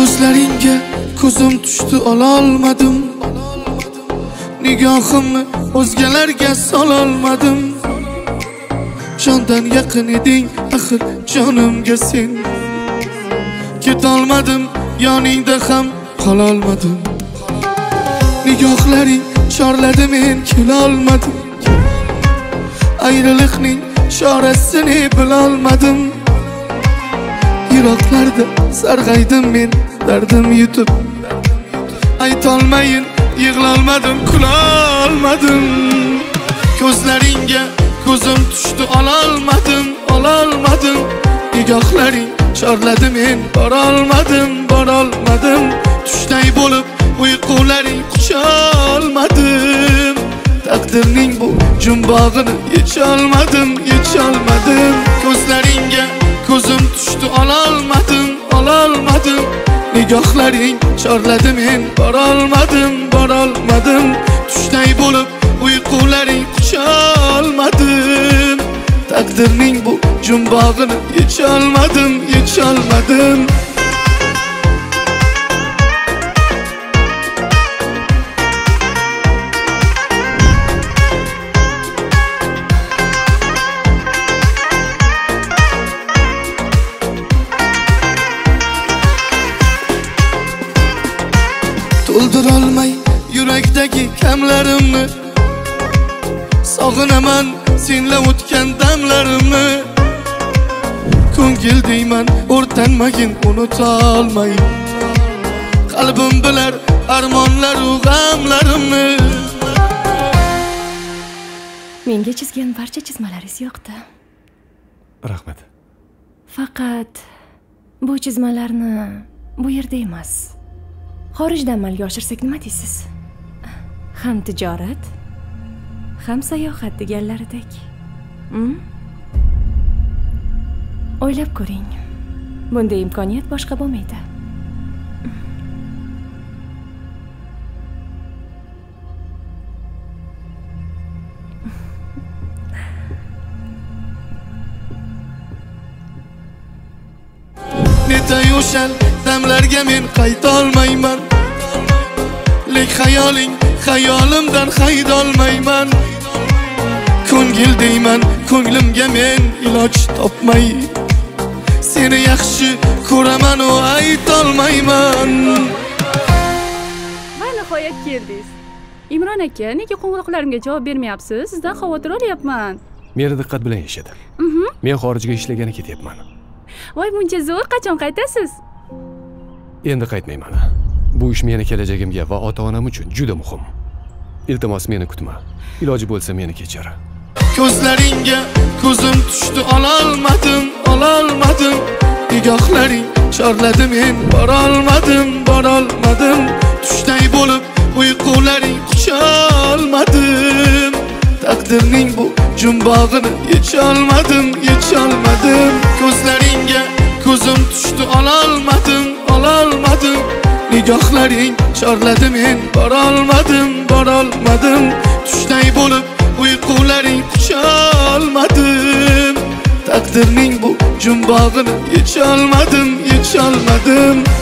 Ko'zlaringga ko'zim tushdi ololmadim. Nigohimni o'zgalarga sololmadim. Jondan yaqin eding axir jonimga sen. Ketolmadim yoningda ham qololmadim. Nigohlaring chorladi men kelolmadim. Ayriliqning chorasini bilolmadim. Yiroqlarda sarg'aydim men dardim yutib. Aytolmayin yig'lolmadim, kulolmadim. Ko'zlaringga ko'zim tushdi ololmadim. Nigohlaring chorladi men borolmadim. Tushday bo'lib uyqularing qucholmadim. Taqdirning bu jumbog'ini yecholmadim. Ko'zlaringga ko'zim tushdi ololmadim. Nigohlaring chorladi men borolmadim. Tushday bo'lib uyqularing qucholmadim. Taqdirning bu jumbog'ini yecholmadim. To'ldirolmay yurakdagi kamlarimni, sog'inaman senla o'tgan damlarimni. Ko'ngil deyman o'rtanmagin unutolmay. Qalbim bilar armonlar u g'amlarimni. Menga chizgan barcha chizmalaringiz yoqdi. Rahmat. Faqat bu chizmalarni bu yerda emas, xorijda amalga oshirsak nima deysiz? Ham tijorat, ham sayohat deganlaridek. O'ylab ko'ring. Bunday imkoniyat boshqa bo'lmaydi. Netay o'shan damlarga men qaytolmayman. Lek xayolimdan haydolmayman. Ko'ngil deyman ko'nglimga men iloj topmay. Seni yaxshi ko'raman o aytolmayman. Va nihoyat keldingiz. Imron aka, nega qo'ng'iroqlarimga javob bermayapsiz? Sizdan xavotir olyapman. Meni diqqat bilan eshitdim. Men xorijga ishlagani ketyapman. Voy, buncha zo'r, qachon qaytasiz? Endi qaytmayman. Bu ish meni kelajagimga va ota-onam uchun juda muhim. Iltimos meni kutma. Iloji bo'lsa meni kechir. Ko'zlaringga ko'zim tushdi ololmadim. Nigohlaring chorladi men borolmadim. Tushday bo'lib uyqularing qucholmadim. Taqdirning bu jumbog'ini yecholmadim. Ko'zlaringga ko'zim tushdi ololmadim. Nigohlaring chorladi men borolmadim. Tushday bo'lib uyqularing qucholmadim. Taqdirning bu jumbog'ini yecholmadim.